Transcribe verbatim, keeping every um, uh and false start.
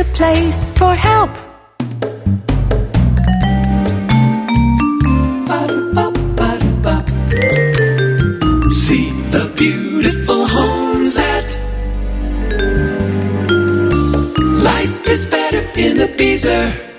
place for help. See the beautiful homes at Life is Better in Ibiza.